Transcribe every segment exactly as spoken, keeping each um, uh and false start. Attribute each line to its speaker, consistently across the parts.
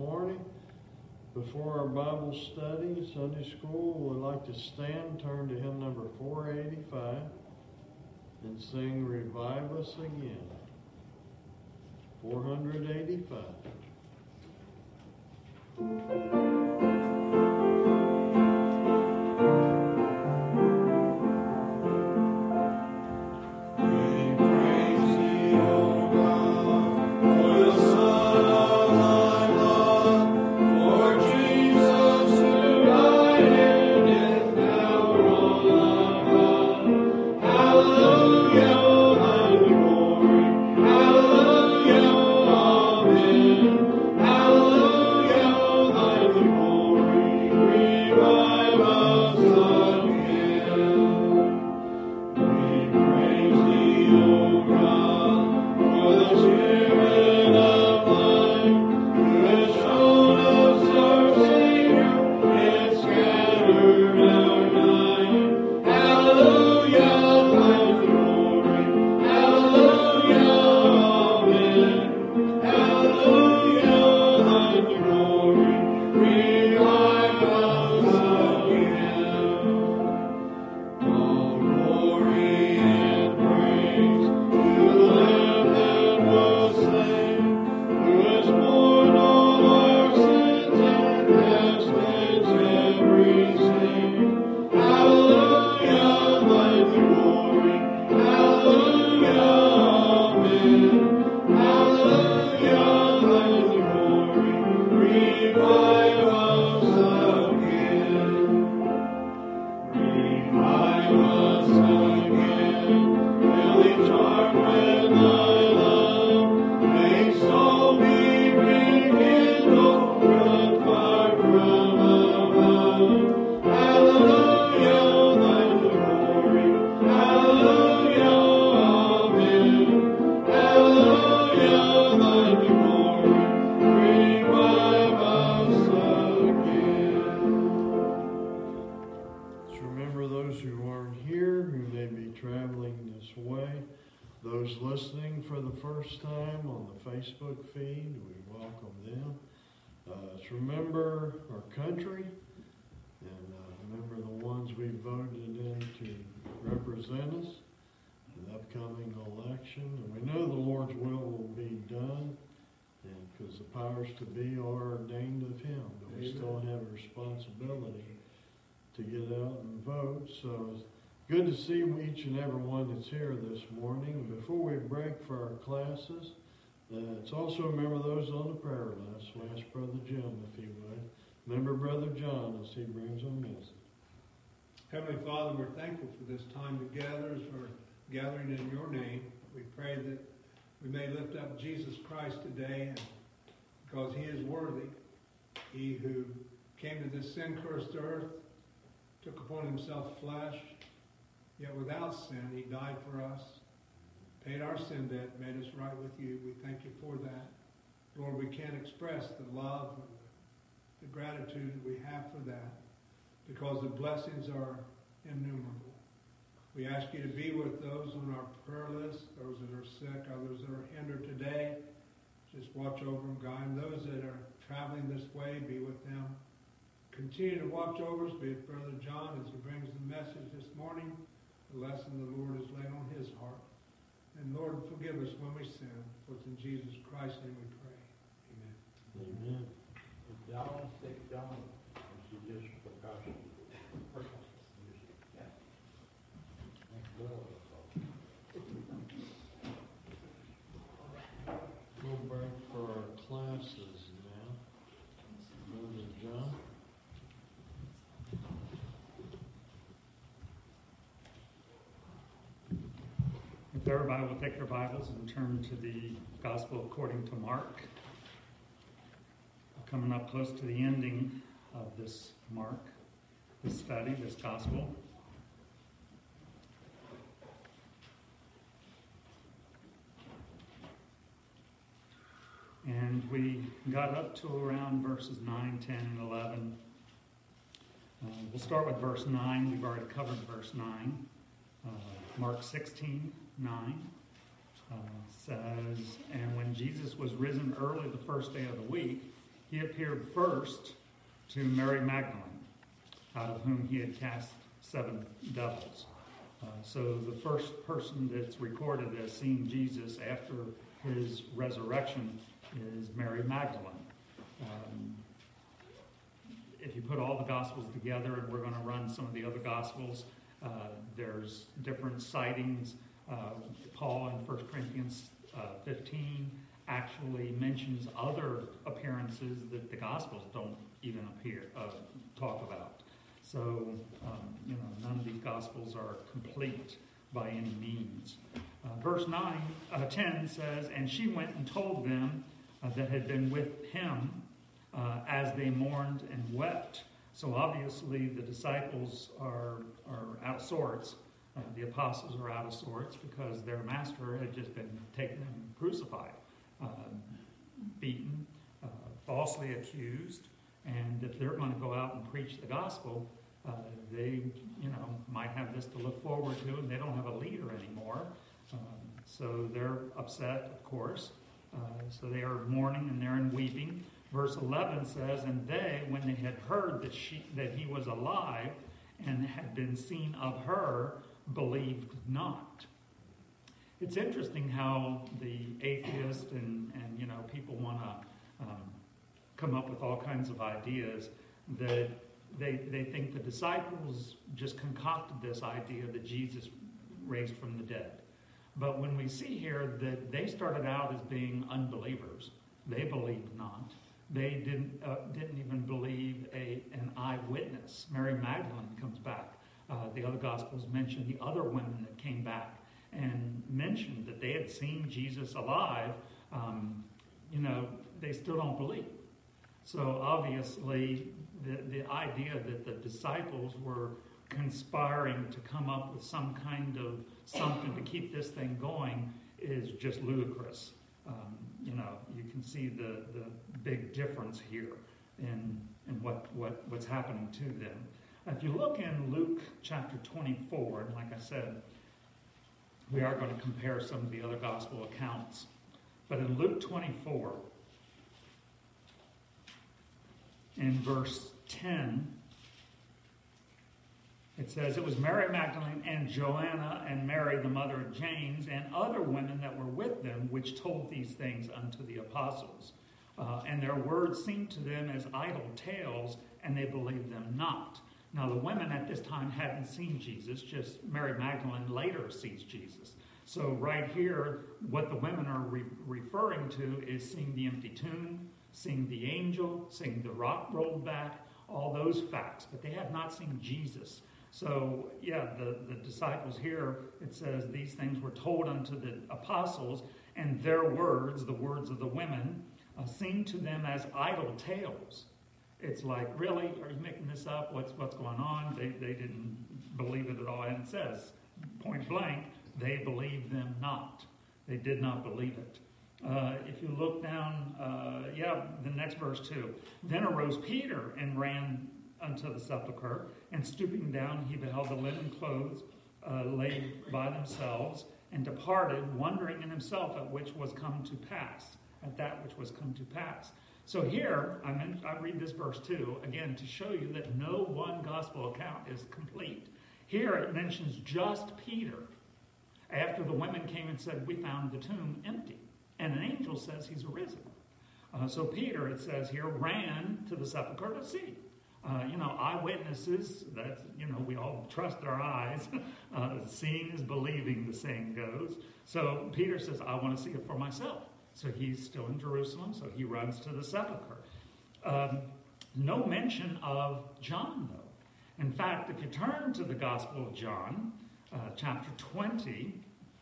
Speaker 1: morning. Before our Bible study, Sunday school, we'd like to stand, turn to hymn number four eighty-five, and sing Revive Us Again. four eighty-five. Facebook feed, we welcome them. Uh, let's remember our country and uh, remember the ones we voted in to represent us in the upcoming election. And we know the Lord's will will be done, and because the powers to be are ordained of Him, but we still have a responsibility to get out and vote. So it's good to see each and every one that's here this morning. Before we break for our classes, Uh, it's also remember those on the prayer list. We'll ask Brother Jim if he would. Remember Brother John as he brings a message.
Speaker 2: Heavenly Father, we're thankful for this time together, for gathering in your name. We pray that we may lift up Jesus Christ today, and because he is worthy. He who came to this sin-cursed earth, took upon himself flesh, yet without sin, he died for us. Paid our sin debt, made us right with you. We thank you for that. Lord, we can't express the love and the gratitude that we have for that because the blessings are innumerable. We ask you to be with those on our prayer list, those that are sick, others that are hindered today. Just watch over them, guide them. Those that are traveling this way, be with them. Continue to watch over us, be with Brother John as he brings the message this morning, the lesson the Lord has laid on his heart. And Lord, forgive us when we sin. For it's in Jesus Christ's name we pray. Amen.
Speaker 1: Amen.
Speaker 3: John, stick John. She just percussion. Yeah.
Speaker 1: We'll break for our classes now. Brother John.
Speaker 4: If everybody will take their Bibles and turn to the Gospel according to Mark. Coming up close to the ending of this Mark, this study, this Gospel. And we got up to around verses nine, ten, and eleven. Uh, we'll start with verse nine. We've already covered verse nine. Uh, Mark sixteen, nine uh, says, "And when Jesus was risen early the first day of the week, he appeared first to Mary Magdalene, out of whom he had cast seven devils. Uh, so the first person that's recorded as seeing Jesus after his resurrection is Mary Magdalene. Um, if you put all the Gospels together, and we're going to run some of the other Gospels, uh, there's different sightings. Uh, Paul in First Corinthians uh, fifteen actually mentions other appearances that the Gospels don't even appear uh, talk about. So, um, you know, none of these Gospels are complete by any means. Uh, verse nine, uh, ten says, "And she went and told them uh, that had been with him uh, as they mourned and wept." So obviously the disciples are, are out of sorts. Uh, the apostles are out of sorts because their master had just been taken and crucified, uh, beaten, uh, falsely accused. And if they're going to go out and preach the gospel, uh, they, you know, might have this to look forward to, and they don't have a leader anymore. Um, so they're upset, of course. Uh, so they are mourning and they're in weeping. Verse eleven says, "And they, when they had heard that she that he was alive and had been seen of her, believed not." It's interesting how the atheist and, and you know, people want to um, come up with all kinds of ideas that they, they think the disciples just concocted this idea that Jesus raised from the dead. But when we see here that they started out as being unbelievers, they believed not. They didn't uh, didn't even believe a an eyewitness. Mary Magdalene comes back. Uh, the other Gospels mention the other women that came back and mentioned that they had seen Jesus alive. Um, you know, they still don't believe. So obviously, the, the idea that the disciples were conspiring to come up with some kind of something to keep this thing going is just ludicrous. Um, you know, you can see the, the big difference here in, in what, what, what's happening to them. If you look in Luke chapter twenty-four, and like I said, we are going to compare some of the other gospel accounts. But in Luke twenty-four, in verse ten, it says, "It was Mary Magdalene and Joanna and Mary, the mother of James, and other women that were with them, which told these things unto the apostles. Uh, and their words seemed to them as idle tales, and they believed them not." Now, the women at this time hadn't seen Jesus, just Mary Magdalene later sees Jesus. So right here, what the women are re- referring to is seeing the empty tomb, seeing the angel, seeing the rock rolled back, all those facts, but they have not seen Jesus. So, yeah, the, the disciples here, it says, these things were told unto the apostles, and their words, the words of the women, uh, seemed to them as idle tales. It's like, really? Are you making this up? What's what's going on? They, they didn't believe it at all. And it says, point blank, they believed them not. They did not believe it. Uh, if you look down, uh, yeah, the next verse too. "Then arose Peter and ran unto the sepulchre, and stooping down, he beheld the linen clothes uh, laid by themselves, and departed, wondering in himself at which was come to pass, at that which was come to pass." So here, I, mean, I read this verse too, again, to show you that no one gospel account is complete. Here it mentions just Peter, after the women came and said, "We found the tomb empty." And an angel says he's arisen. Uh, so Peter, it says here, ran to the sepulchre to see. Uh, you know, eyewitnesses, that's, you know, we all trust our eyes. uh, seeing is believing, the saying goes. So Peter says, "I want to see it for myself." So he's still in Jerusalem, so he runs to the sepulchre. Um, no mention of John, though. In fact, if you turn to the Gospel of John, uh, chapter twenty,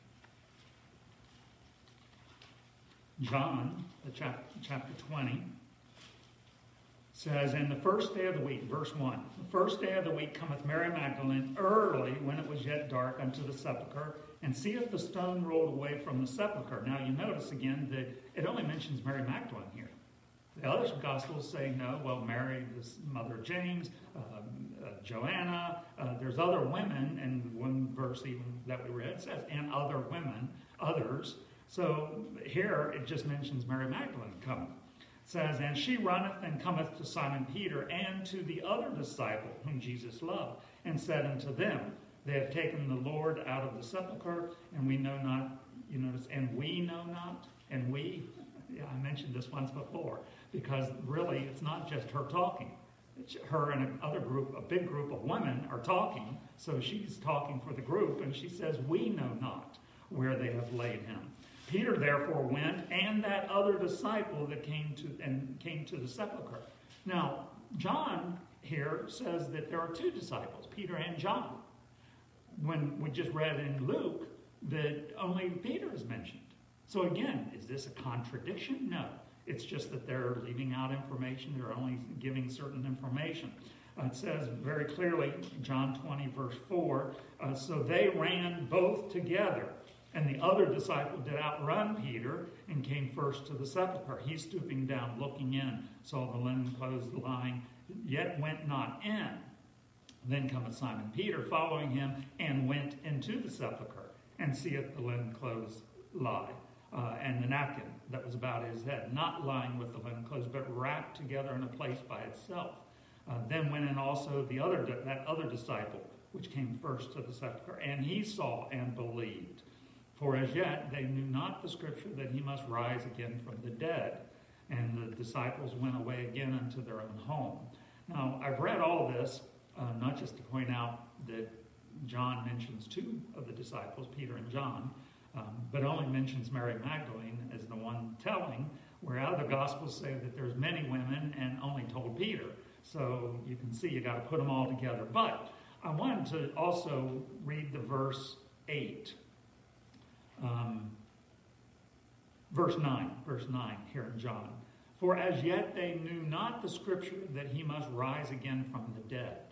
Speaker 4: John, uh, chapter, chapter twenty, says, "And the first day of the week," verse one, "the first day of the week cometh Mary Magdalene early, when it was yet dark, unto the sepulchre, and seeth the stone rolled away from the sepulchre." Now you notice again that it only mentions Mary Magdalene here. The other Gospels say no, well, Mary, the mother of James, um, uh, Joanna, uh, there's other women, and one verse even that we read says, "and other women," others. So here it just mentions Mary Magdalene coming. says, "And she runneth and cometh to Simon Peter and to the other disciple whom Jesus loved, and said unto them, They have taken the Lord out of the sepulchre, and we know not," you notice, "and we know not," and we, yeah, I mentioned this once before, because really it's not just her talking. It's her and another group, a big group of women are talking, so she's talking for the group, and she says, "We know not where they have laid him." Peter therefore went, and that other disciple that came to and came to the sepulchre. Now, John here says that there are two disciples, Peter and John. When we just read in Luke that only Peter is mentioned. So again, is this a contradiction? No. It's just that they're leaving out information. They're only giving certain information. Uh, it says very clearly, John twenty, verse four, uh, "So they ran both together. And the other disciple did outrun Peter and came first to the sepulchre. He, stooping down, looking in, saw the linen clothes lying, yet went not in. Then cometh Simon Peter, following him, and went into the sepulchre, and seeth the linen clothes lie, uh, and the napkin that was about his head, not lying with the linen clothes, but wrapped together in a place by itself. Uh, then went in also the other that other disciple, which came first to the sepulchre, and he saw and believed. For as yet they knew not the scripture that he must rise again from the dead. And the disciples went away again unto their own home." Now, I've read all this, uh, not just to point out that John mentions two of the disciples, Peter and John, um, but only mentions Mary Magdalene as the one telling, where other Gospels say that there's many women and only told Peter. So you can see you got to put them all together. But I wanted to also read the verse eight. Um, verse nine, verse nine here in John. "For as yet they knew not the scripture that he must rise again from the dead."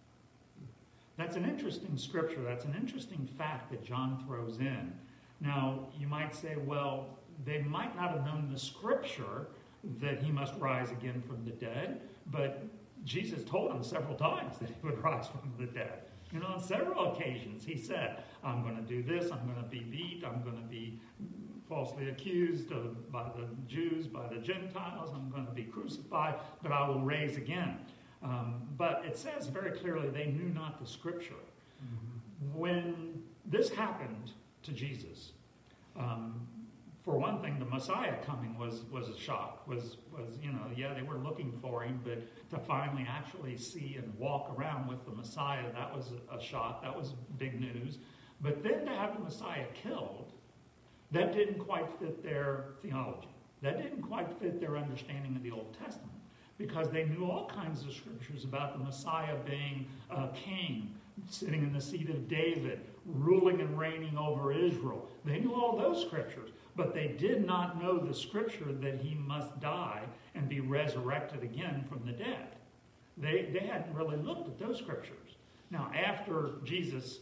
Speaker 4: That's an interesting scripture. That's an interesting fact that John throws in. Now, you might say, well, they might not have known the scripture that he must rise again from the dead, but Jesus told them several times that he would rise from the dead. You know, on several occasions he said, "I'm going to do this, I'm going to be beat, I'm going to be falsely accused of, by the Jews, by the Gentiles, I'm going to be crucified, but I will raise again." Um, but it says very clearly they knew not the scripture. Mm-hmm. When this happened to Jesus, um, for one thing, the Messiah coming was, was a shock. Was, was, you know, yeah, they were looking for him, but to finally actually see and walk around with the Messiah, that was a shock. That was big news. But then to have the Messiah killed, that didn't quite fit their theology. That didn't quite fit their understanding of the Old Testament, because they knew all kinds of scriptures about the Messiah being a king, sitting in the seat of David, ruling and reigning over Israel. They knew all those scriptures. But they did not know the scripture that he must die and be resurrected again from the dead. They, they hadn't really looked at those scriptures. Now, after Jesus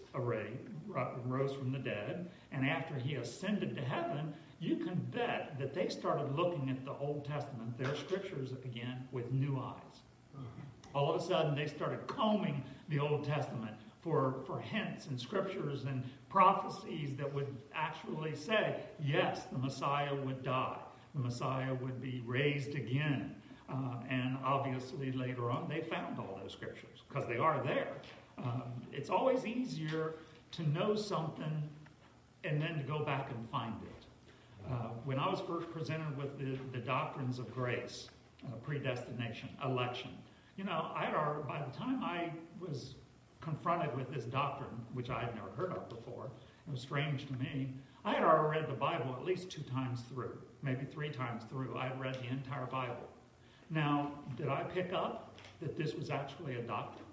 Speaker 4: rose from the dead, and after he ascended to heaven, you can bet that they started looking at the Old Testament, their scriptures again, with new eyes. All of a sudden, they started combing the Old Testament for, for hints and scriptures and prophecies that would actually say, yes, the Messiah would die. The Messiah would be raised again. Uh, and obviously later on, they found all those scriptures because they are there. Um, it's always easier to know something and then to go back and find it. Uh, when I was first presented with the, the doctrines of grace, uh, predestination, election, you know, I had already, by the time I was confronted with this doctrine, which I had never heard of before, it was strange to me, I had already read the Bible at least two times through, maybe three times through. I had read the entire Bible. Now, did I pick up that this was actually a doctrine?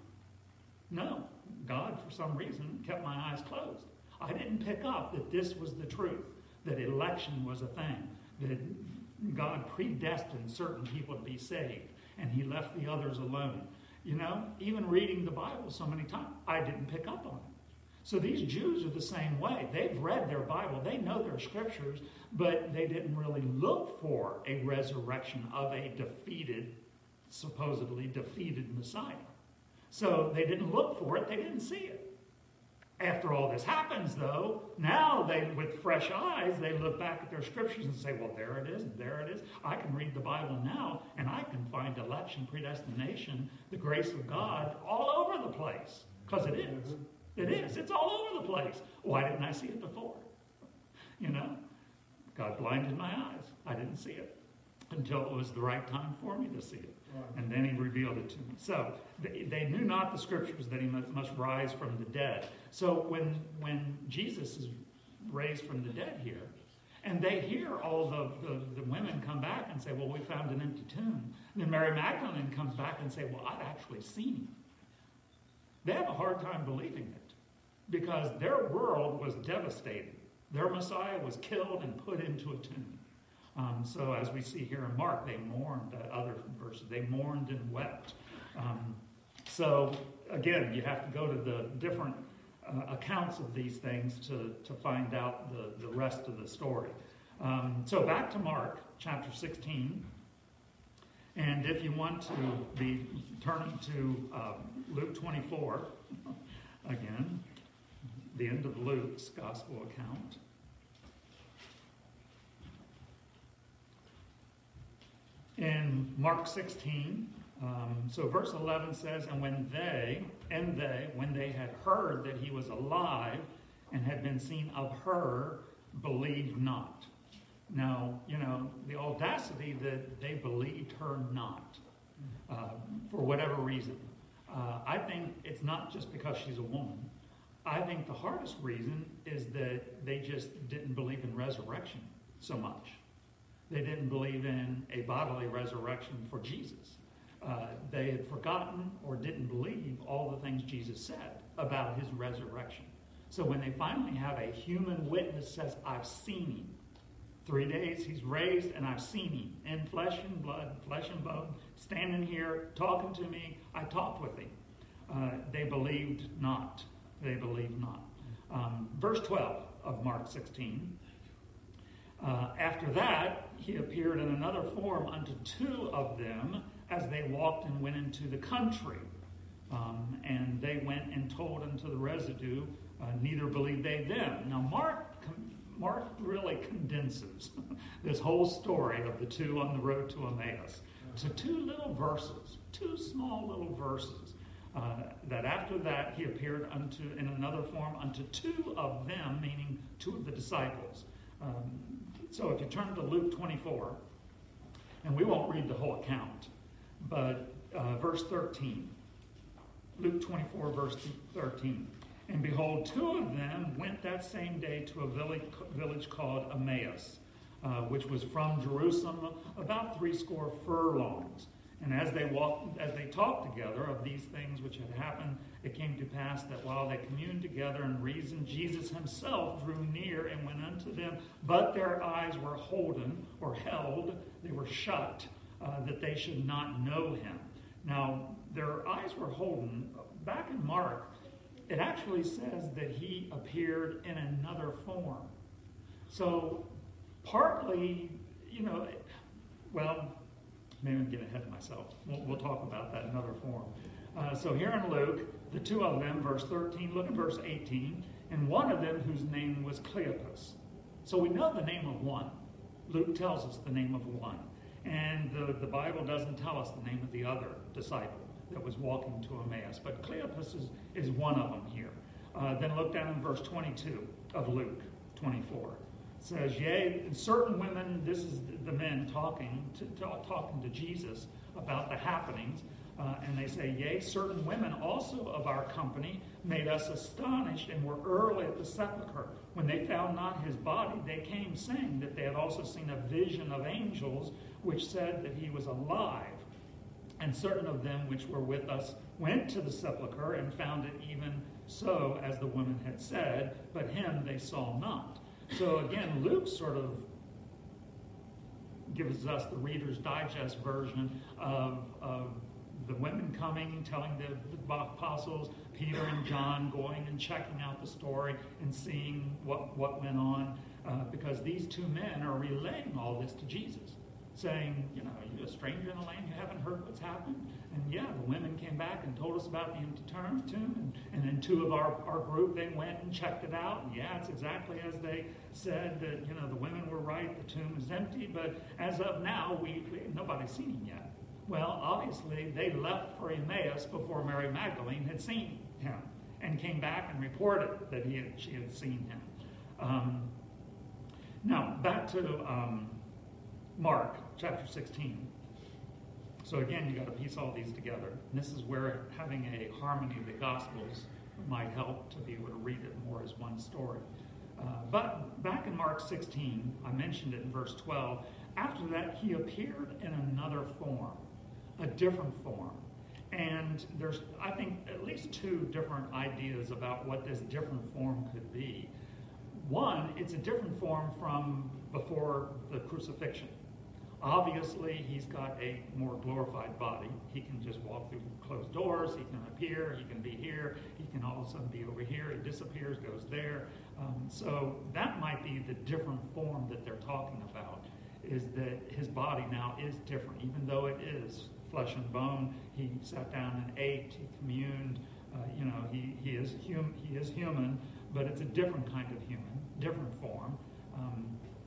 Speaker 4: No. God, for some reason, kept my eyes closed. I didn't pick up that this was the truth, that election was a thing, that God predestined certain people to be saved, and he left the others alone. You know, even reading the Bible so many times, I didn't pick up on it. So these Jews are the same way. They've read their Bible. They know their scriptures, but they didn't really look for a resurrection of a defeated, supposedly defeated Messiah. So they didn't look for it. They didn't see it. After all this happens, though, now they, with fresh eyes, they look back at their scriptures and say, well, there it is, and there it is. I can read the Bible now, and I can find election, predestination, the grace of God all over the place. Because it is. It is. It's all over the place. Why didn't I see it before? You know, God blinded my eyes. I didn't see it until it was the right time for me to see it. And then he revealed it to me. So they, they knew not the scriptures that he must, must rise from the dead. So when when Jesus is raised from the dead here, and they hear all the, the, the women come back and say, well, we found an empty tomb. And then Mary Magdalene comes back and say, well, I've actually seen him. They have a hard time believing it because their world was devastated. Their Messiah was killed and put into a tomb. Um, so as we see here in Mark, they mourned, that other verses, they mourned and wept. Um, so again, you have to go to the different uh, accounts of these things to, to find out the, the rest of the story. Um, so back to Mark chapter sixteen. And if you want to be turning to um, Luke twenty-four, again, the end of Luke's gospel account. In Mark sixteen, um, so verse eleven says, and when they, and they, when they had heard that he was alive and had been seen of her, believed not. Now, you know, the audacity that they believed her not, uh, for whatever reason. Uh, I think it's not just because she's a woman. I think the hardest reason is that they just didn't believe in resurrection so much. They didn't believe in a bodily resurrection for Jesus. Uh, they had forgotten or didn't believe all the things Jesus said about his resurrection. So when they finally have a human witness says, I've seen him. Three days he's raised and I've seen him in flesh and blood, flesh and bone, standing here talking to me. I talked with him. Uh, they believed not. They believed not. Um, verse twelve of Mark sixteen. Uh, after that, he appeared in another form unto two of them as they walked and went into the country. Um, and they went and told unto the residue, uh, neither believed they them. Now, Mark, Mark really condenses this whole story of the two on the road to Emmaus to two little verses, two small little verses. Uh, that after that, he appeared unto in another form unto two of them, meaning two of the disciples. Um, So if you turn to Luke twenty-four, and we won't read the whole account, but uh, verse thirteen. Luke twenty-four, verse thirteen. And behold, two of them went that same day to a village, village called Emmaus, uh, which was from Jerusalem about threescore furlongs. And as they walked, as they talked together of these things which had happened, it came to pass that while they communed together and reasoned, Jesus himself drew near and went unto them, but their eyes were holden or held, they were shut, uh, that they should not know him. Now, their eyes were holden. Back in Mark, it actually says that he appeared in another form. So, partly, you know, well, maybe I'm getting ahead of myself. We'll, we'll talk about that in another form. Uh, so here in Luke, the two of them, verse thirteen, look at verse eighteen, and one of them whose name was Cleopas. So we know the name of one. Luke tells us the name of one. And the, the Bible doesn't tell us the name of the other disciple that was walking to Emmaus. But Cleopas is, is one of them here. Uh, then look down in verse twenty-two of Luke twenty-four. It says, yea, certain women, this is the men talking to, to, talking to Jesus about the happenings. Uh, and they say, yea, certain women also of our company made us astonished and were early at the sepulchre. When they found not his body, they came saying that they had also seen a vision of angels which said that he was alive. And certain of them which were with us went to the sepulchre and found it even so as the women had said, but him they saw not. So again, Luke sort of gives us the Reader's Digest version of, of the women coming, telling the, the apostles, Peter and John, going and checking out the story and seeing what, what went on, uh, because these two men are relaying all this to Jesus, saying, you know, are you a stranger in the land? You haven't heard what's happened? And yeah, the women came back and told us about the empty tomb, and, and then two of our, our group, they went and checked it out. And yeah, it's exactly as they said, that, you know, the women were right, the tomb is empty, but as of now, we, we nobody's seen him yet. Well, obviously, they left for Emmaus before Mary Magdalene had seen him and came back and reported that he had, she had seen him. Um, now, back to um, Mark chapter sixteen. So again, you got to piece all these together. And this is where having a harmony of the Gospels might help to be able to read it more as one story. Uh, but back in Mark sixteen, I mentioned it in verse twelve. After that, he appeared in another form, a different form. And there's, I think, at least two different ideas about what this different form could be. One, it's a different form from before the crucifixion. Obviously, he's got a more glorified body. He can just walk through closed doors. He can appear. He can be here. He can all of a sudden be over here. He disappears, goes there. Um, so that might be the different form that they're talking about, is that his body now is different. Even though it is flesh and bone, he sat down and ate. He communed. Uh, you know, he, he, is hum, he is human, but it's a different kind of human, different form. Um,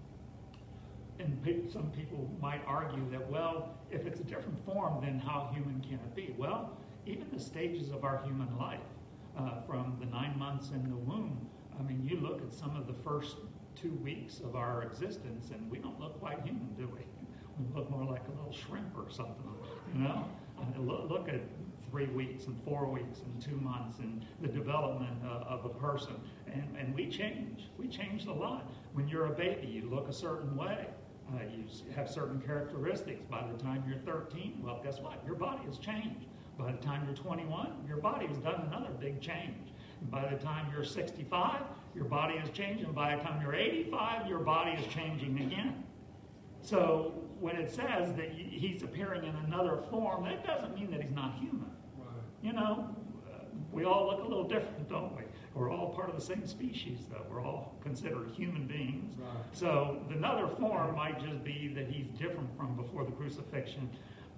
Speaker 4: And pe- some people might argue that, well, if it's a different form, then how human can it be? Well, even the stages of our human life, uh, from the nine months in the womb, I mean, you look at some of the first two weeks of our existence, and we don't look quite human, do we? We look more like a little shrimp or something, you know? Uh, look, look at three weeks and four weeks and two months and the development uh, of a person. And, and we change. We change a lot. When you're a baby, you look a certain way. Uh, you have certain characteristics. By the time you're thirteen, well, guess what? Your body has changed. By the time you're twenty-one, your body has done another big change. And by the time you're sixty-five, your body has changed. And by the time you're eighty-five, your body is changing again. So when it says that he's appearing in another form, that doesn't mean that he's not human.
Speaker 2: Right.
Speaker 4: You know, uh, we all look a little different, don't we? We're all part of the same species, though. We're all considered human beings.
Speaker 2: Right.
Speaker 4: So another form might just be that he's different from before the crucifixion.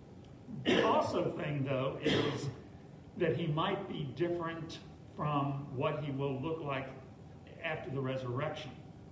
Speaker 4: The also thing, though, is that he might be different from what he will look like after the resurrection.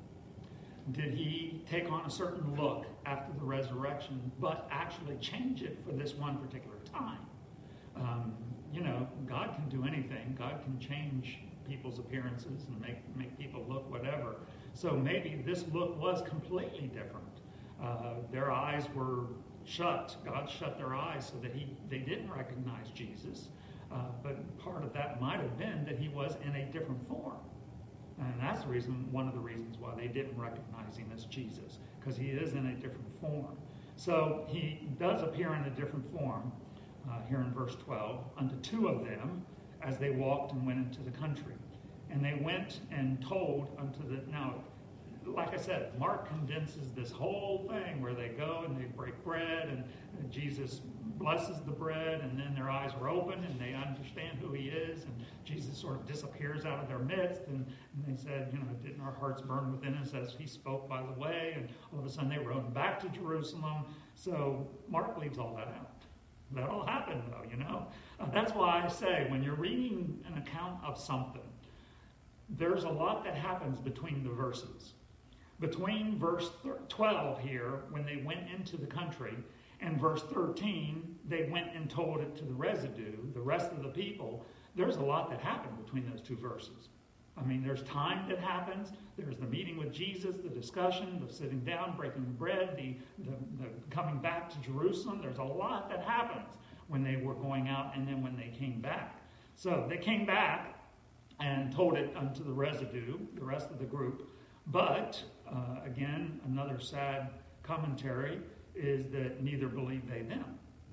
Speaker 4: Did he take on a certain look after the resurrection, but actually change it for this one particular time? Um, you know, God can do anything. God can change people's appearances and make, make people look whatever. So maybe this look was completely different. Uh, their eyes were shut. God shut their eyes so that he they didn't recognize Jesus. Uh, but part of that might have been that he was in a different form. And that's the reason, one of the reasons why they didn't recognize him as Jesus, because he is in a different form. So he does appear in a different form uh, here in verse twelve, unto two of them, as they walked and went into the country. And they went and told unto the, now, like I said, Mark condenses this whole thing where they go and they break bread, and, and Jesus blesses the bread, and then their eyes are open and they understand who he is, and Jesus sort of disappears out of their midst, and, and they said, you know, didn't our hearts burn within us as he spoke by the way? And all of a sudden they rode back to Jerusalem. So Mark leaves all that out. That all happened, though, you know. Uh, that's why I say, when you're reading an account of something, there's a lot that happens between the verses. Between verse twelve here, when they went into the country, and verse thirteen, they went and told it to the residue, the rest of the people, there's a lot that happened between those two verses. I mean, there's time that happens. There's the meeting with Jesus, the discussion, the sitting down, breaking the bread, the, the, the coming back to Jerusalem. There's a lot that happens when they were going out and then when they came back. So they came back and told it unto the residue, the rest of the group. But, uh, again, another sad commentary is that neither believed they them.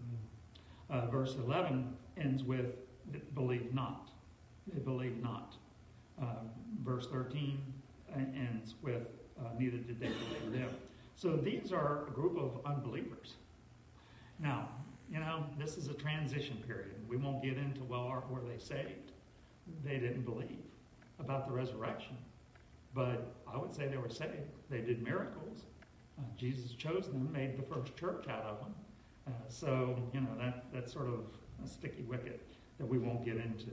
Speaker 4: Uh, verse eleven ends with, believe not. They believe not. Uh, verse thirteen ends with, uh, neither did they believe them. So these are a group of unbelievers. Now, you know, this is a transition period. We won't get into, well, are, were they saved? They didn't believe about the resurrection. But I would say they were saved. They did miracles. Uh, Jesus chose them, made the first church out of them. Uh, so, you know, that, that sort of a sticky wicket that we won't get into.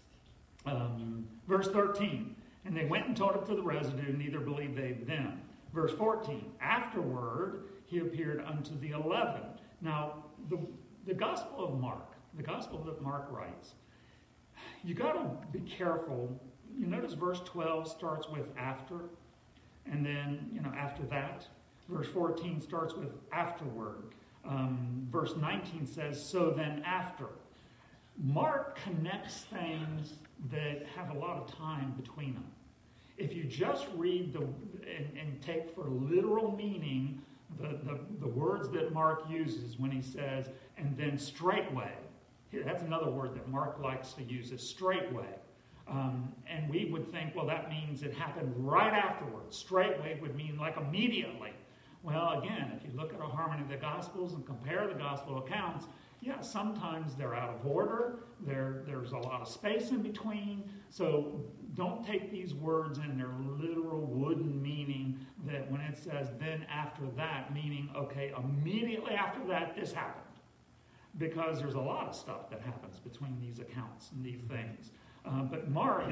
Speaker 4: Um, verse thirteen, and they went and told it to the residue, neither believed they them. Verse fourteen, afterward he appeared unto the eleven. Now, the, the Gospel of Mark, the Gospel that Mark writes, you got to be careful. You notice verse twelve starts with after, and then, you know, after that. Verse fourteen starts with afterward. Um, verse nineteen says, so then after. Mark connects things that have a lot of time between them. If you just read the and, and take for literal meaning the, the, the words that Mark uses when he says, and then straightway, that's another word that Mark likes to use, is straightway. Um, and we would think, well, that means it happened right afterwards. Straightway would mean like immediately. Well, again, if you look at a harmony of the Gospels and compare the Gospel accounts, yeah, sometimes they're out of order. There, there's a lot of space in between. So don't take these words in their literal wooden meaning that when it says then after that, meaning, okay, immediately after that, this happened. Because there's a lot of stuff that happens between these accounts and these things. Uh, but Mark,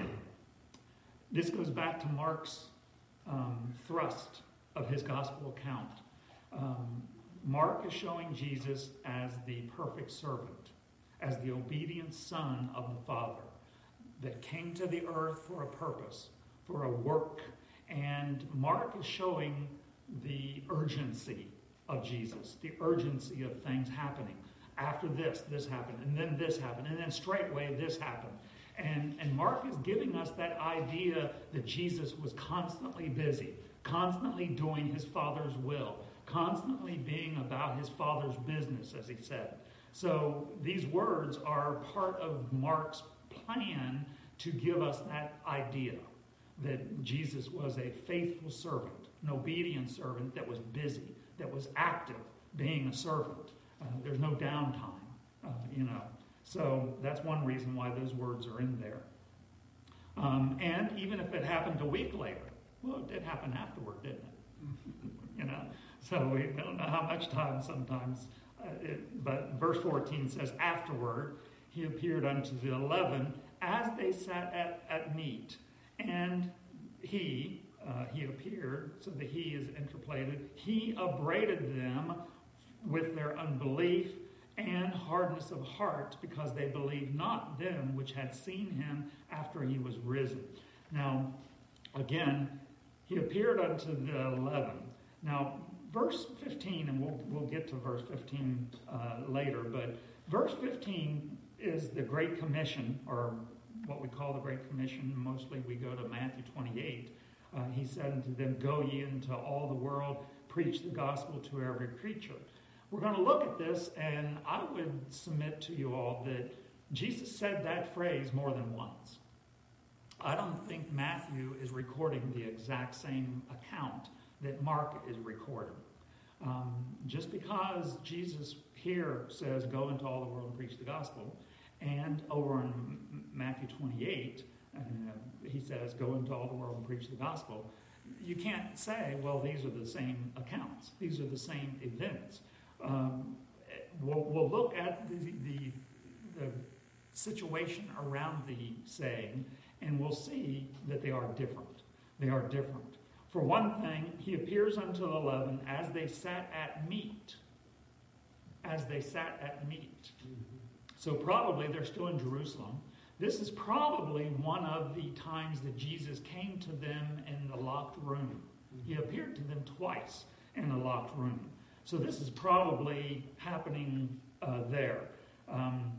Speaker 4: this goes back to Mark's um, thrust of his gospel account. Um, Mark is showing Jesus as the perfect servant, as the obedient son of the Father that came to the earth for a purpose, for a work. And Mark is showing the urgency of Jesus, the urgency of things happening. After this, this happened, and then this happened, and then straightway this happened. And, and Mark is giving us that idea that Jesus was constantly busy, constantly doing his Father's will, constantly being about his Father's business, as he said. So these words are part of Mark's plan to give us that idea that Jesus was a faithful servant, an obedient servant that was busy, that was active, being a servant. Uh, there's no downtime, uh, you know. So that's one reason why those words are in there. Um, and even if it happened a week later, well, it did happen afterward, didn't it? You know, so we don't know how much time sometimes. Uh, it, but verse fourteen says, afterward he appeared unto the eleven as they sat at, at meat. And he, uh, he appeared, so the he is interpolated, he upbraided them with their unbelief and hardness of heart, because they believed not them which had seen him after he was risen. Now, again, he appeared unto the eleven. Now, verse fifteen, and we'll, we'll get to verse fifteen uh, later, but verse fifteen is the Great Commission, or what we call the Great Commission. Mostly we go to Matthew twenty-eight. Uh, he said unto them, go ye into all the world, preach the gospel to every creature. We're going to look at this, and I would submit to you all that Jesus said that phrase more than once. I don't think Matthew is recording the exact same account that Mark is recording. Um, just because Jesus here says, go into all the world and preach the gospel, and over in Matthew twenty-eight, uh, he says, go into all the world and preach the gospel, you can't say, well, these are the same accounts. These are the same events. Um, we'll, we'll look at the, the, the situation around the saying, and we'll see that they are different. They are different. For one thing, he appears unto the eleven as they sat at meat. As they sat at meat. Mm-hmm. So probably they're still in Jerusalem. This is probably one of the times that Jesus came to them in the locked room. Mm-hmm. He appeared to them twice in the locked room. So this is probably happening uh, there. Um,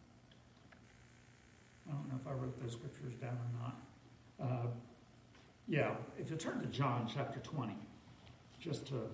Speaker 4: I don't know if I wrote those scriptures down or not. Uh, yeah, if you turn to John chapter twenty, just to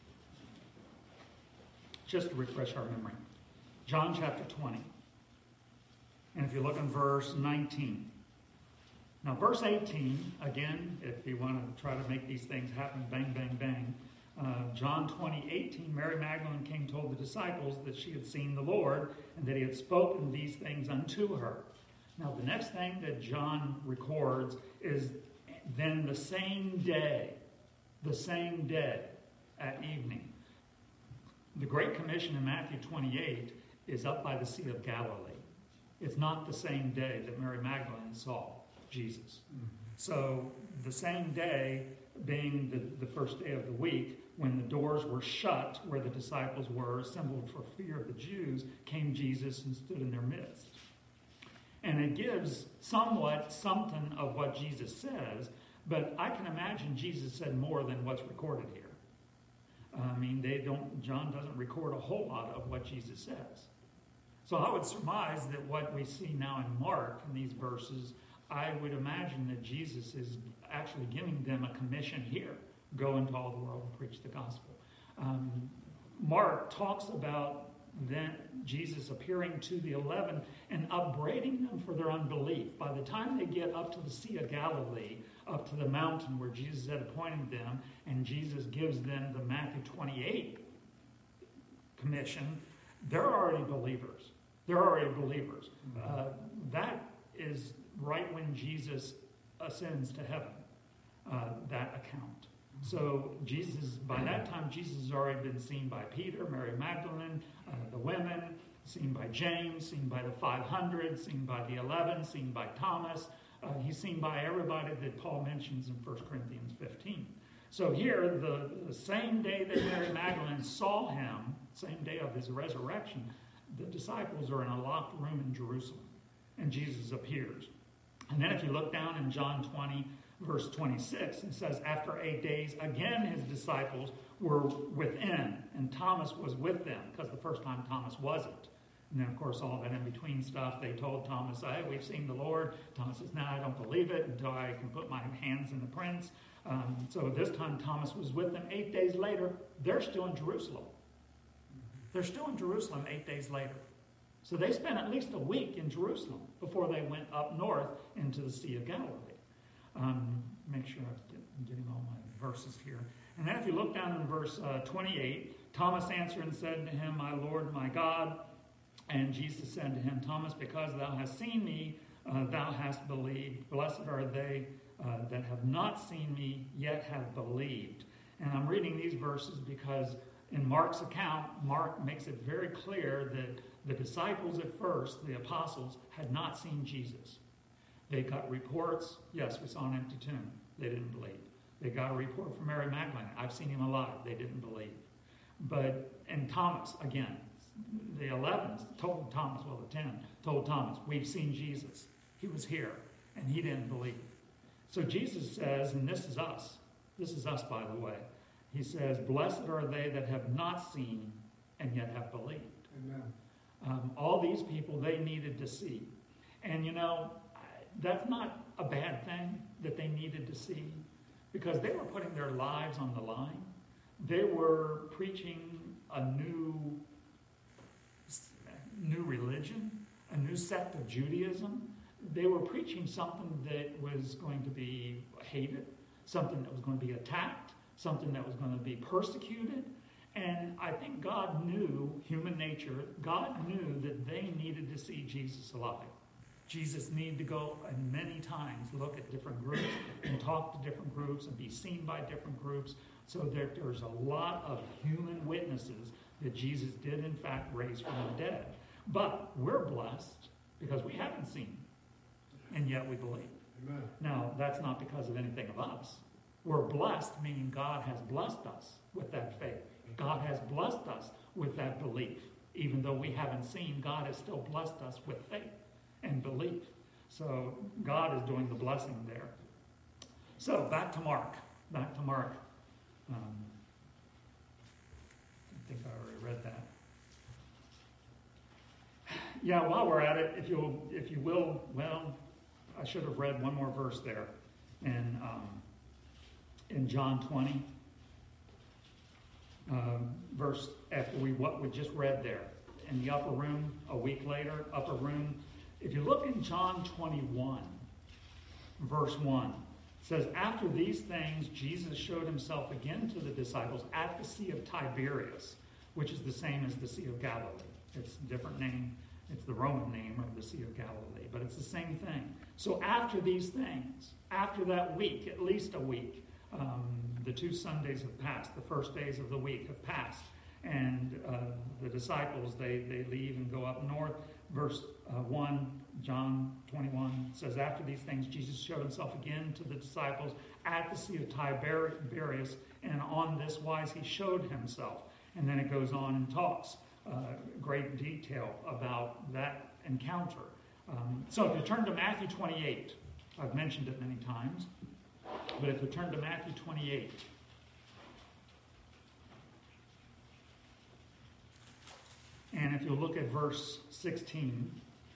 Speaker 4: just to refresh our memory. John chapter twenty. And if you look in verse nineteen. Now verse eighteen, again, if you want to try to make these things happen, bang, bang, bang. Uh, John twenty, eighteen, Mary Magdalene came and told the disciples that she had seen the Lord and that he had spoken these things unto her. Now the next thing that John records is then the same day, the same day at evening. The Great Commission in Matthew twenty-eight is up by the Sea of Galilee. It's not the same day that Mary Magdalene saw Jesus. So the same day, being the, the first day of the week, when the doors were shut where the disciples were assembled for fear of the Jews, came Jesus and stood in their midst. And it gives somewhat something of what Jesus says, but I can imagine Jesus said more than what's recorded here. I mean, they don't. John doesn't record a whole lot of what Jesus says. So I would surmise that what we see now in Mark, in these verses, I would imagine that Jesus is actually giving them a commission here. Go into all the world and preach the gospel. Um, Mark talks about then Jesus appearing to the eleven and upbraiding them for their unbelief. By the time they get up to the Sea of Galilee, up to the mountain where Jesus had appointed them, and Jesus gives them the Matthew twenty-eight commission, they're already believers. They're already believers. Uh, that is right when Jesus ascends to heaven, uh, that account. So Jesus, by that time, Jesus has already been seen by Peter, Mary Magdalene, uh, the women, seen by James, seen by the five hundred, seen by the eleven, seen by Thomas. Uh, he's seen by everybody that Paul mentions in First Corinthians fifteen. So here, the, the same day that Mary Magdalene saw him, same day of his resurrection, the disciples are in a locked room in Jerusalem, and Jesus appears. And then if you look down in John twenty, verse twenty-six, it says, after eight days, again his disciples were within, and Thomas was with them, because the first time Thomas wasn't. And then, of course, all that in-between stuff, they told Thomas, hey, we've seen the Lord. Thomas says, no, I don't believe it until I can put my hands in the prints. Um, so this time Thomas was with them. Eight days later, they're still in Jerusalem. They're still in Jerusalem eight days later. So they spent at least a week in Jerusalem before they went up north into the Sea of Galilee. Um, make sure I'm getting all my verses here. And then if you look down in verse uh, twenty-eight, Thomas answered and said to him, my Lord, my God. And Jesus said to him, Thomas, because thou hast seen me, uh, thou hast believed. Blessed are they uh, that have not seen me, yet have believed. And I'm reading these verses because in Mark's account, Mark makes it very clear that the disciples at first, the apostles, had not seen Jesus. They got reports, yes, we saw an empty tomb. They didn't believe. They got a report from Mary Magdalene. I've seen him alive. They didn't believe. But, and Thomas, again, the eleven told Thomas, well, the ten told Thomas, we've seen Jesus. He was here, and he didn't believe. So Jesus says, and this is us. This is us, by the way. He says, blessed are they that have not seen and yet have believed.
Speaker 2: Amen.
Speaker 4: Um, all these people, they needed to see. And, you know, that's not a bad thing that they needed to see, because they were putting their lives on the line. They were preaching a new new religion, a new sect of Judaism. They were preaching something that was going to be hated, something that was going to be attacked, something that was going to be persecuted. And I think God knew, human nature, God knew that they needed to see Jesus alive. Jesus needed to go and many times look at different groups and talk to different groups and be seen by different groups, so that there's a lot of human witnesses that Jesus did in fact raise from the dead. But we're blessed because we haven't seen, and yet we believe.
Speaker 2: Amen.
Speaker 4: Now, that's not because of anything of us. We're blessed, meaning God has blessed us with that faith. God has blessed us with that belief. Even though we haven't seen, God has still blessed us with faith and belief. So God is doing the blessing there. So back to Mark. Back to Mark. Um, I think I already read that. Yeah, while we're at it, if you if you will, well, I should have read one more verse there, in um, in John twenty, um, verse after we what we just read there in the upper room a week later, upper room. If you look in John twenty-one, verse one, it says, after these things, Jesus showed himself again to the disciples at the Sea of Tiberias, which is the same as the Sea of Galilee. It's a different name. It's the Roman name of the Sea of Galilee, but it's the same thing. So after these things, after that week, at least a week, um, the two Sundays have passed. The first days of the week have passed. And uh, the disciples, they, they leave and go up north. verse uh, one, John twenty-one says, after these things, Jesus showed himself again to the disciples at the Sea of Tiberias, and on this wise he showed himself. And then it goes on and talks uh, great detail about that encounter. Um, so if you turn to Matthew twenty-eight, I've mentioned it many times, but if you turn to Matthew twenty-eight, and if you look at verse sixteen,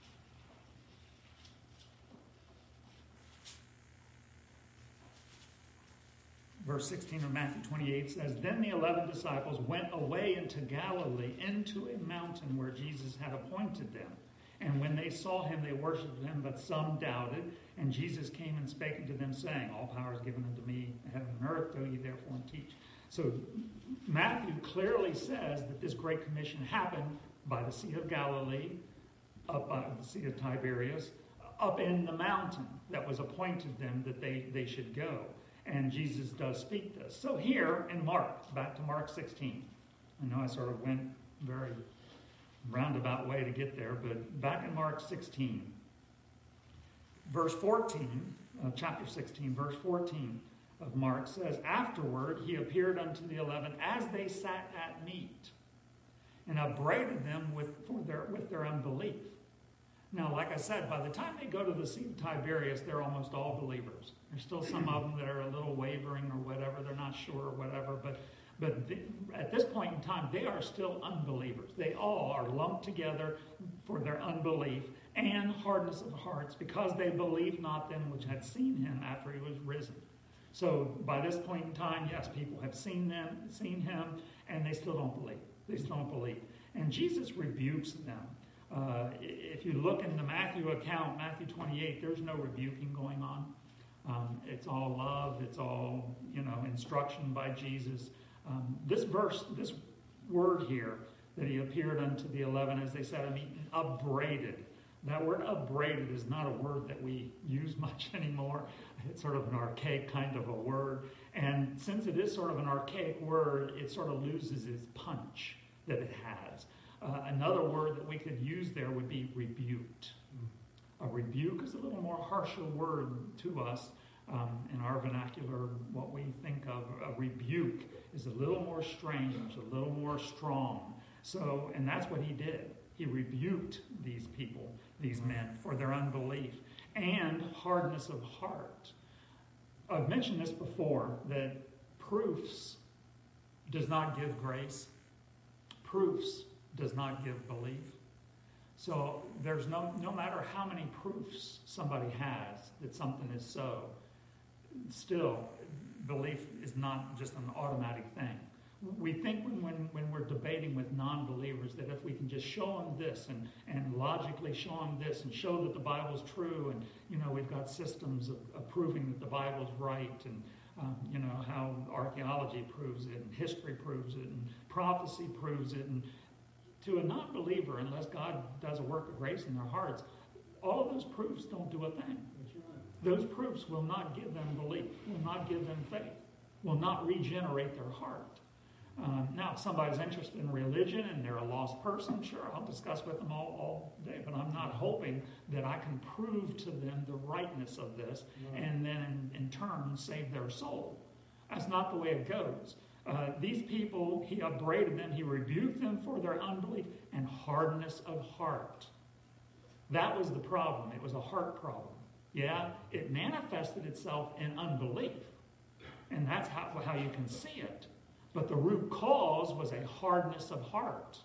Speaker 4: verse sixteen of Matthew twenty-eight says, then the eleven disciples went away into Galilee, into a mountain where Jesus had appointed them. And when they saw him, they worshipped him, but some doubted. And Jesus came and spake unto them, saying, all power is given unto me in heaven and earth, go ye therefore and teach. So Matthew clearly says that this Great Commission happened by the Sea of Galilee, up by the Sea of Tiberias, up in the mountain that was appointed them that they, they should go. And Jesus does speak this. So here in Mark, back to Mark sixteen. I know I sort of went very roundabout way to get there, but back in Mark sixteen, verse fourteen, uh, chapter sixteen, verse fourteen of Mark says, afterward he appeared unto the eleven as they sat at meat, and upbraided them with, for their, with their unbelief. Now, like I said, by the time they go to the Sea of Tiberias, they're almost all believers. There's still some of them that are a little wavering or whatever. They're not sure or whatever. But, but the, at this point in time, they are still unbelievers. They all are lumped together for their unbelief and hardness of hearts, because they believe not them which had seen him after he was risen. So by this point in time, yes, people have seen them, seen him, and they still don't believe. They still don't believe. And Jesus rebukes them. Uh, if you look in the Matthew account, Matthew twenty-eight, there's no rebuking going on. Um, it's all love. It's all, you know, instruction by Jesus. Um, this verse, this word here, that he appeared unto the eleven as they sat at meat, upbraided. That word upbraided is not a word that we use much anymore. It's sort of an archaic kind of a word. And since it is sort of an archaic word, it sort of loses its punch that it has. Uh, another word that we could use there would be rebuked. A rebuke is a little more harsher word to us um, in our vernacular. What we think of a rebuke is a little more strange, a little more strong. So, and that's what he did. He rebuked these people, these men, for their unbelief and hardness of heart. I've mentioned this before, that proofs does not give grace. Proofs does not give belief. So there's no, no matter how many proofs somebody has that something is so, still, belief is not just an automatic thing. We think when, when, when we're debating with non-believers that if we can just show them this and, and logically show them this and show that the Bible's true, and, you know, we've got systems of, of proving that the Bible's right, and, um, you know, how archaeology proves it, and history proves it, and prophecy proves it, and to a non-believer, unless God does a work of grace in their hearts, all of those proofs don't do a thing.
Speaker 2: That's right.
Speaker 4: Those proofs will not give them belief, will not give them faith, will not regenerate their heart. Um, now, if somebody's interested in religion and they're a lost person, sure, I'll discuss with them all, all day, but I'm not hoping that I can prove to them the rightness of this
Speaker 2: Right.
Speaker 4: and then in, in turn save their soul. That's not the way it goes. Uh, these people, he upbraided them, he rebuked them for their unbelief and hardness of heart. That was the problem. It was a heart problem. Yeah, it manifested itself in unbelief, and that's how, how you can see it. But the root cause was a hardness of heart.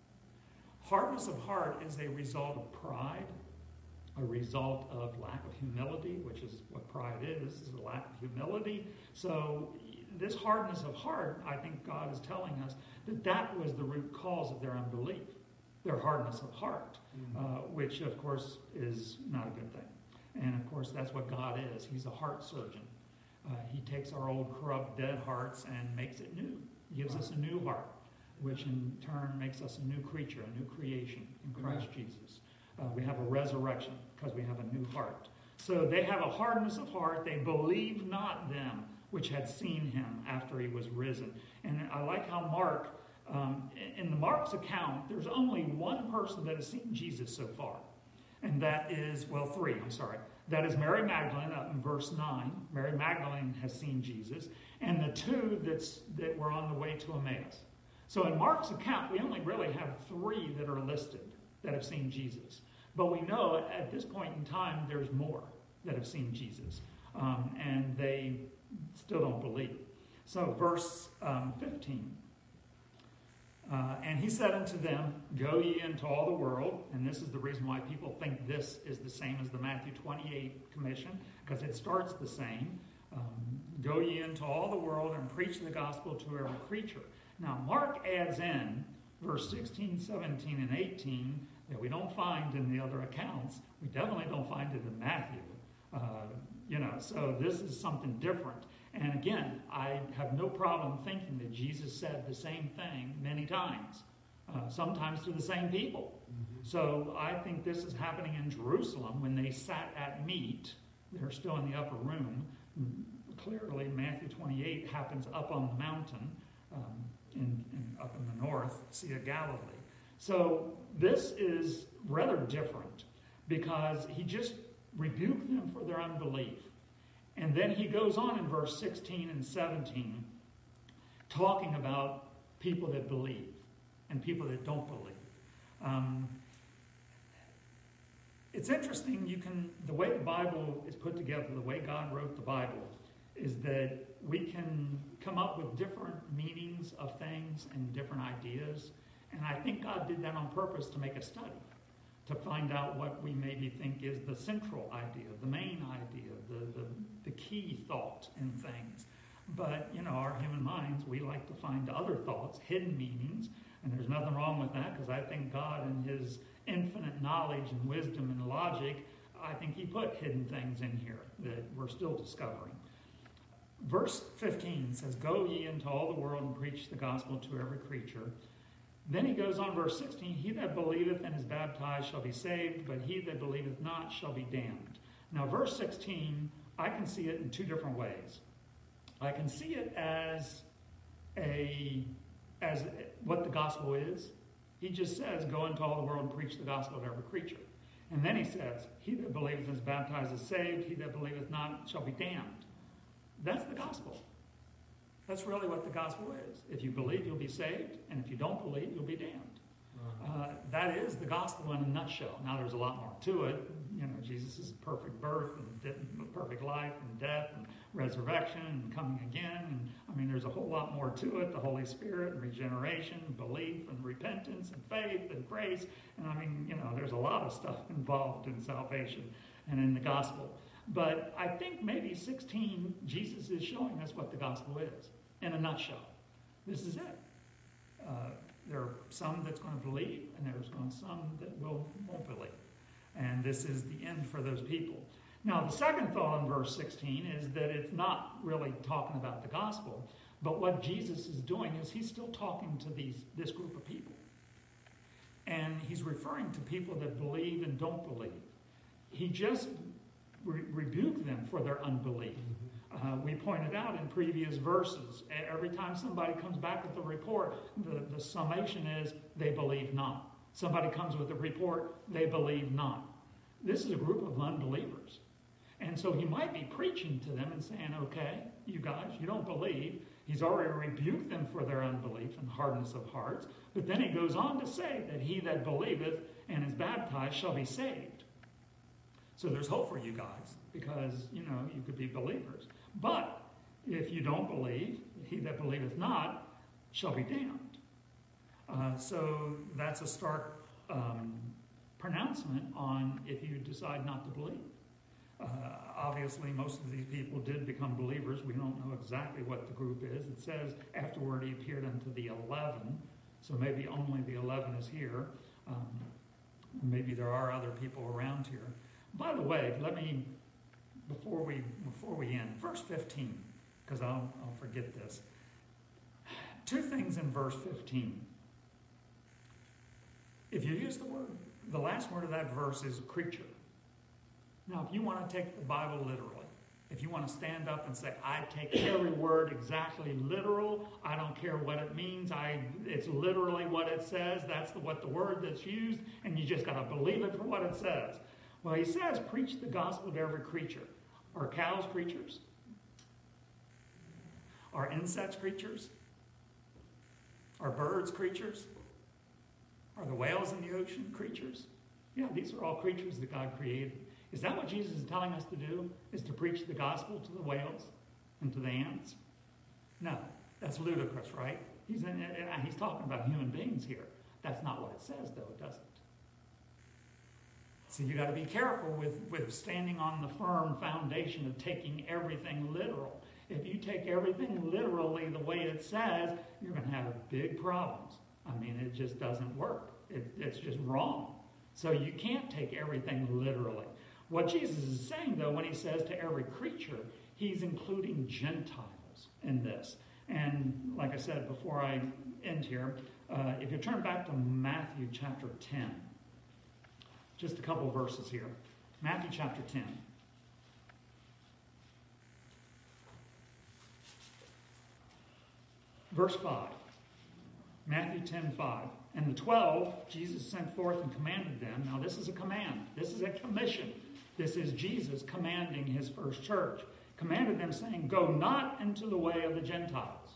Speaker 4: Hardness of heart is a result of pride, a result of lack of humility, which is what pride is, is a lack of humility. So this hardness of heart, I think God is telling us that that was the root cause of their unbelief, their hardness of heart, mm-hmm. uh, which, of course, is not a good thing. And, of course, that's what God is. He's a heart surgeon. Uh, he takes our old, corrupt, dead hearts and makes it new. He gives us a new heart, which in turn makes us a new creature, a new creation in Christ Amen. Jesus. Uh, we have a resurrection because we have a new heart. So they have a hardness of heart. They believe not them which had seen him after he was risen. And I like how Mark Um, in the Mark's account, there's only one person that has seen Jesus so far. And that is, well, three, I'm sorry. That is Mary Magdalene, up in verse nine. Mary Magdalene has seen Jesus. And the two that's, that were on the way to Emmaus. So in Mark's account, we only really have three that are listed that have seen Jesus. But we know at this point in time, there's more that have seen Jesus. Um, and they still don't believe. So verse um, fifteen. Uh, and he said unto them, go ye into all the world. And this is the reason why people think this is the same as the Matthew twenty-eight commission, because it starts the same. Um, go ye into all the world and preach the gospel to every creature. Now, Mark adds in verse sixteen, seventeen, and eighteen that we don't find in the other accounts. We definitely don't find it in Matthew. Uh, you know, so this is something different. And again, I have no problem thinking that Jesus said the same thing many times, uh, sometimes to the same people. Mm-hmm. So I think this is happening in Jerusalem when they sat at meat. They're still in the upper room. Clearly, Matthew twenty-eight happens up on the mountain, um, in, in, up in the north, Sea of Galilee. So this is rather different because he just rebuked them for their unbelief. And then he goes on in verse sixteen and seventeen talking about people that believe and people that don't believe. Um, it's interesting, you can, the way the Bible is put together, the way God wrote the Bible, is that we can come up with different meanings of things and different ideas. And I think God did that on purpose to make a study, to find out what we maybe think is the central idea, the main idea, the, the, the key thought in things. But, you know, our human minds, we like to find other thoughts, hidden meanings, and there's nothing wrong with that because I think God in his infinite knowledge and wisdom and logic, I think he put hidden things in here that we're still discovering. Verse fifteen says, go ye into all the world and preach the gospel to every creature. Then he goes on, verse sixteen, he that believeth and is baptized shall be saved, but he that believeth not shall be damned. Now, verse sixteen, I can see it in two different ways. I can see it as a as what the gospel is. He just says, go into all the world and preach the gospel to every creature. And then he says, he that believeth and is baptized is saved, he that believeth not shall be damned. That's the gospel. That's really what the gospel is. If you believe, you'll be saved, and if you don't believe, you'll be damned. Uh, that is the gospel in a nutshell. Now, there's a lot more to it. You know, Jesus' perfect birth and de- perfect life and death and resurrection and coming again. And I mean, there's a whole lot more to it. The Holy Spirit and regeneration, belief and repentance and faith and grace. And I mean, you know, there's a lot of stuff involved in salvation and in the gospel. But I think maybe sixteen, Jesus is showing us what the gospel is in a nutshell. This is it. Uh, there are some that's going to believe, and there's going to some that will, won't believe. And this is the end for those people. Now, the second thought in verse sixteen is that it's not really talking about the gospel, but what Jesus is doing is he's still talking to these this group of people. And he's referring to people that believe and don't believe. He just re- rebuked them for their unbelief. Uh, we pointed out in previous verses, every time somebody comes back with a report, the, the summation is they believe not. Somebody comes with a report, they believe not. This is a group of unbelievers. And so he might be preaching to them and saying, okay, you guys, you don't believe. He's already rebuked them for their unbelief and hardness of hearts. But then he goes on to say that he that believeth and is baptized shall be saved. So there's hope for you guys because, you know, you could be believers. But if you don't believe, he that believeth not shall be damned. Uh, so that's a stark um, pronouncement on if you decide not to believe. Uh, obviously, most of these people did become believers. We don't know exactly what the group is. It says afterward he appeared unto the eleven. So maybe only the eleven is here. Um, maybe there are other people around here. By the way, let me, before we before we end, verse fifteen, because I'll, I'll forget this. Two things in verse fifteen. If you use the word, the last word of that verse is creature. Now, if you want to take the Bible literally, If you want to stand up and say, I take every word exactly literal, I don't care what it means, I it's literally what it says, that's the, what the word that's used, and you just got to believe it for what it says. Well, he says, preach the gospel to every creature. Are cows creatures? Are insects creatures? Are birds creatures? Are the whales in the ocean creatures? Yeah, these are all creatures that God created. Is that what Jesus is telling us to do? Is to preach the gospel to the whales and to the ants? No, that's ludicrous, right? He's, in, he's talking about human beings here. That's not what it says, though, it doesn't. So you got to be careful with, with standing on the firm foundation of taking everything literal. If you take everything literally the way it says, you're going to have big problems. I mean, it just doesn't work. It, it's just wrong. So you can't take everything literally. What Jesus is saying, though, when he says to every creature, he's including Gentiles in this. And like I said before I end here, uh, if you turn back to Matthew chapter ten, just a couple verses here. Matthew chapter ten. Verse five. Matthew ten five. And the twelve, Jesus sent forth and commanded them. Now this is a command. This is a commission. This is Jesus commanding his first church. Commanded them, saying, go not into the way of the Gentiles.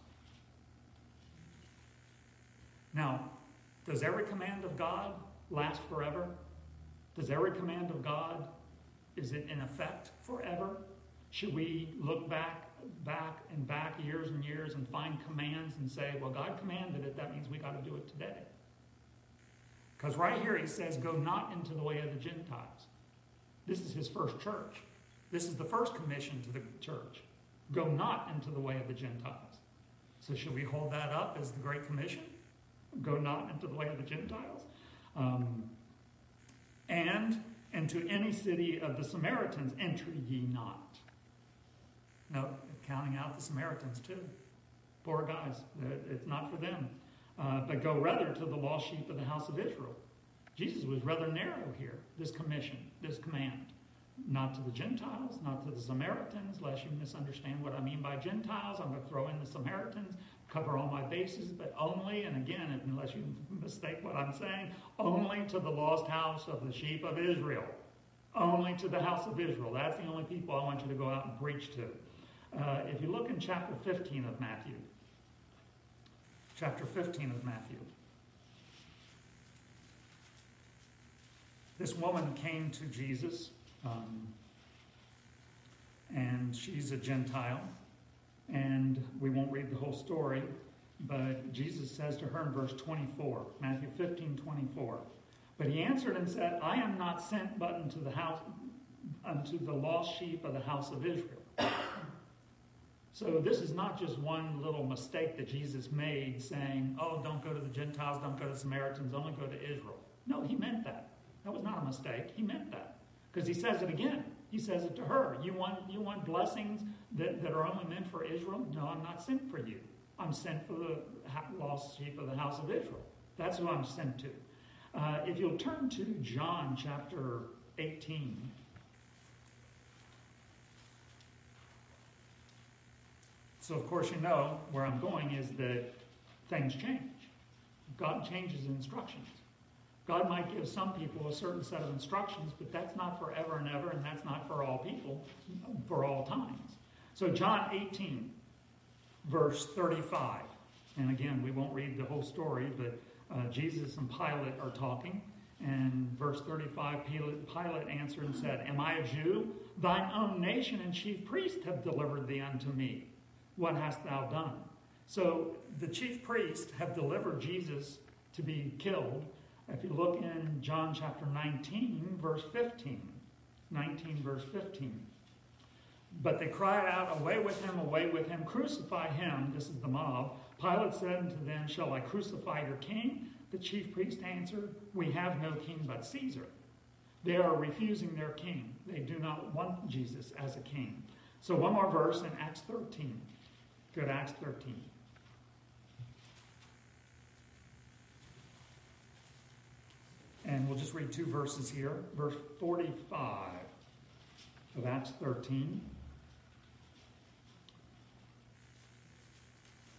Speaker 4: Now, does every command of God last forever? Does every command of God, is it in effect forever? Should we look back, back and back years and years and find commands and say, well, God commanded it, that means we got to do it today? Because right here he says, go not into the way of the Gentiles. This is his first church. This is the first commission to the church. Go not into the way of the Gentiles. So should we hold that up as the Great Commission? Go not into the way of the Gentiles? Um, and into any city of the Samaritans enter ye not. No, counting out the Samaritans too. Poor guys. It's not for them. Uh, but go rather to the lost sheep of the house of Israel. Jesus was rather narrow here, this commission, this command. Not to the Gentiles, not to the Samaritans, lest you misunderstand what I mean by Gentiles. I'm going to throw in the Samaritans, cover all my bases, but only, and again, unless you mistake what I'm saying, only to the lost house of the sheep of Israel. Only to the house of Israel. That's the only people I want you to go out and preach to. Uh, if you look in chapter fifteen of Matthew, chapter fifteen of Matthew, this woman came to Jesus, um, and she's a Gentile, and we won't read the whole story, but Jesus says to her in verse twenty-four, Matthew fifteen twenty-four, but he answered and said, I am not sent but unto the house, unto the lost sheep of the house of Israel. So this is not just one little mistake that Jesus made saying, oh, don't go to the Gentiles, don't go to the Samaritans, only go to Israel. No, he meant that. That was not a mistake. He meant that. Because he says it again. He says it to her. You want, you want blessings that, that are only meant for Israel? No, I'm not sent for you. I'm sent for the lost sheep of the house of Israel. That's who I'm sent to. Uh, if you'll turn to John chapter eighteen. So, of course, you know where I'm going is that things change. God changes instructions. God might give some people a certain set of instructions, but that's not forever and ever, and that's not for all people, for all times. So John eighteen, verse thirty-five. And again, we won't read the whole story, but uh, Jesus and Pilate are talking. And verse thirty-five, Pilate, Pilate answered and said, am I a Jew? Thine own nation and chief priests have delivered thee unto me. What hast thou done? So the chief priests have delivered Jesus to be killed. If you look in John chapter nineteen, verse fifteen. nineteen, verse fifteen. But they cried out, away with him, away with him, crucify him. This is the mob. Pilate said unto them, shall I crucify your king? The chief priest answered, we have no king but Caesar. They are refusing their king. They do not want Jesus as a king. So one more verse in Acts thirteen. Go to Acts thirteen. And we'll just read two verses here. Verse forty-five of Acts thirteen.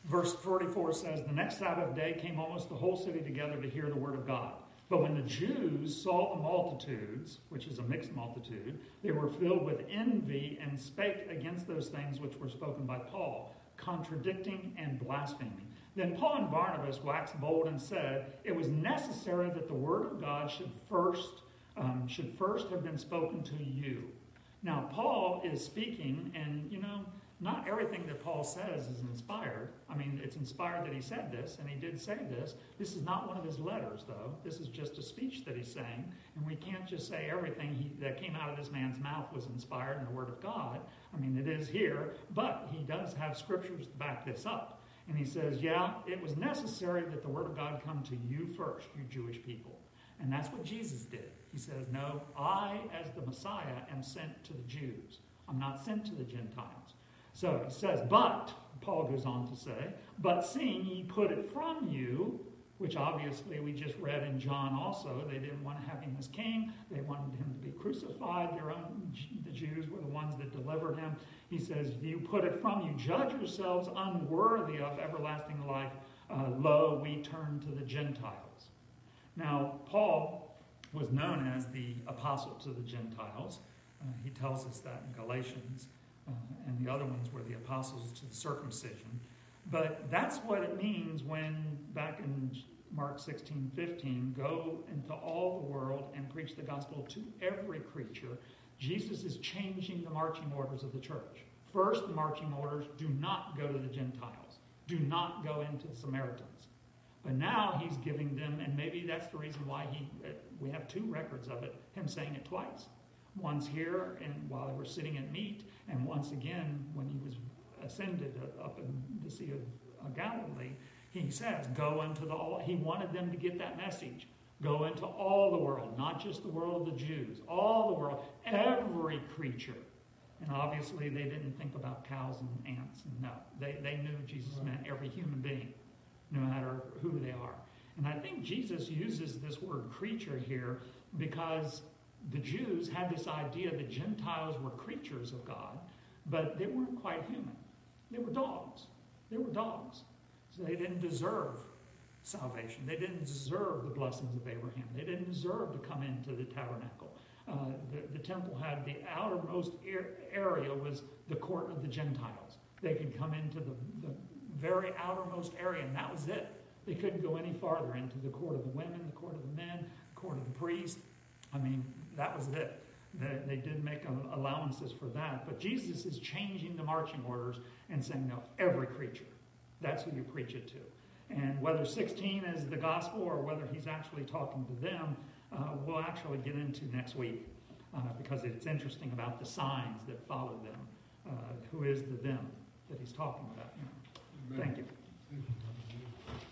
Speaker 4: Verse forty-four says, the next Sabbath day came almost the whole city together to hear the word of God. But when the Jews saw the multitudes, which is a mixed multitude, they were filled with envy and spake against those things which were spoken by Paul, contradicting and blaspheming. Then Paul and Barnabas waxed bold and said, it was necessary that the word of God should first, um, should first have been spoken to you. Now, Paul is speaking, and, you know, not everything that Paul says is inspired. I mean, it's inspired that he said this, and he did say this. This is not one of his letters, though. This is just a speech that he's saying, and we can't just say everything he, that came out of this man's mouth was inspired in the Word of God. I mean, it is here, but he does have scriptures to back this up. And he says, yeah, it was necessary that the Word of God come to you first, you Jewish people. And that's what Jesus did. He says, no, I, as the Messiah, am sent to the Jews. I'm not sent to the Gentiles. So he says, but, Paul goes on to say, but seeing ye put it from you, which obviously we just read in John also, they didn't want to have him as king. They wanted him to be crucified. Their own, the Jews were the ones that delivered him. He says, you put it from you. Judge yourselves unworthy of everlasting life. Uh, lo, we turn to the Gentiles. Now, Paul was known as the apostle to the Gentiles. Uh, he tells us that in Galatians. Uh, and the other ones were the apostles to the circumcision. But that's what it means when, back in Mark sixteen fifteen, go into all the world and preach the gospel to every creature. Jesus is changing the marching orders of the church. First, the marching orders, do not go to the Gentiles. Do not go into the Samaritans. But now he's giving them, and maybe that's the reason why he, uh, we have two records of it, him saying it twice. Once here, and while they were sitting at meat, and once again when he was ascended up in the Sea of Galilee, he says, go into the all. He wanted them to get that message. Go into all the world, not just the world of the Jews, all the world, every creature. And obviously they didn't think about cows and ants. And no, they, they knew Jesus meant every human being, no matter who they are. And I think Jesus uses this word creature here because the Jews had this idea that Gentiles were creatures of God, but they weren't quite human. They were dogs. They were dogs. So they didn't deserve salvation. They didn't deserve the blessings of Abraham. They didn't deserve to come into the tabernacle. Uh, the, the temple had the outermost area was the court of the Gentiles. They could come into the, the very outermost area, and that was it. They couldn't go any farther into the court of the women, the court of the men, the court of the priests. I mean, that was it. They, they did make allowances for that. But Jesus is changing the marching orders and saying, no, every creature. That's who you preach it to. And whether sixteen is the gospel or whether he's actually talking to them, uh, we'll actually get into next week uh, because it's interesting about the signs that follow them. Uh, who is the them that he's talking about? You know. Thank you.